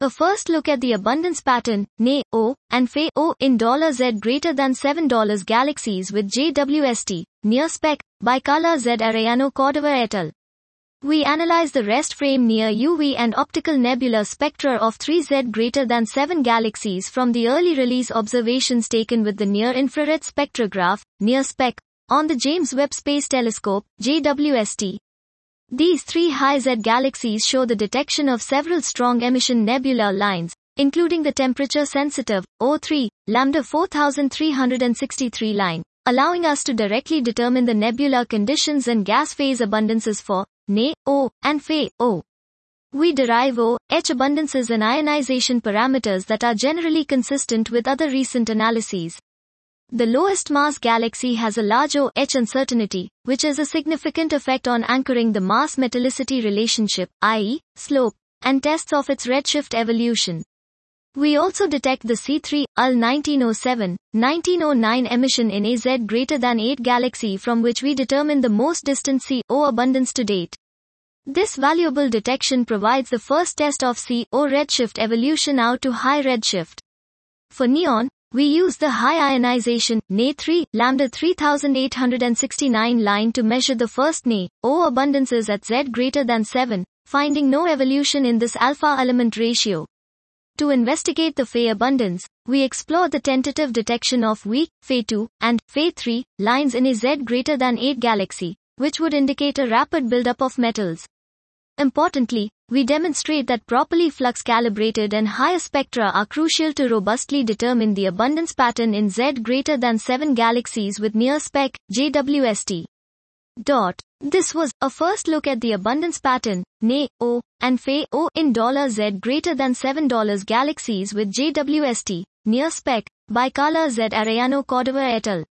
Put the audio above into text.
A first look at the abundance pattern, NE-O, and Fe-O in $Z greater than $7 galaxies with JWST, near-spec, by Carla Z. Arellano Cordova et al. We analyze the rest frame near UV and optical nebula spectra of 3Z greater than 7 galaxies from the early release observations taken with the near-infrared spectrograph, near-spec, on the James Webb Space Telescope, JWST. These three high-Z galaxies show the detection of several strong emission nebula lines, including the temperature-sensitive, O3, lambda 4363 line, allowing us to directly determine the nebula conditions and gas phase abundances for NE-O and Fe-O. We derive O-H abundances and ionization parameters that are generally consistent with other recent analyses. The lowest mass galaxy has a large O-H uncertainty, which is a significant effect on anchoring the mass-metallicity relationship, i.e., slope, and tests of its redshift evolution. We also detect the C3 UL 1907-1909 emission in a Z greater than 8 galaxy from which we determine the most distant C-O abundance to date. This valuable detection provides the first test of C-O redshift evolution out to high redshift. For neon, we use the high ionization Ne3 lambda 3869 line to measure the first Ne-O abundances at Z greater than 7, finding no evolution in this alpha element ratio. To investigate the Fe abundance, we explore the tentative detection of weak Fe2 and Fe3 lines in a Z greater than 8 galaxy, which would indicate a rapid buildup of metals. Importantly, we demonstrate that properly flux-calibrated and higher spectra are crucial to robustly determine the abundance pattern in Z greater than 7 galaxies with near-spec, JWST. This was a first look at the abundance pattern, NE-O, and Fe-O in $Z greater than $7 galaxies with JWST, near-spec, by Carla Z. Arellano Cordova et al.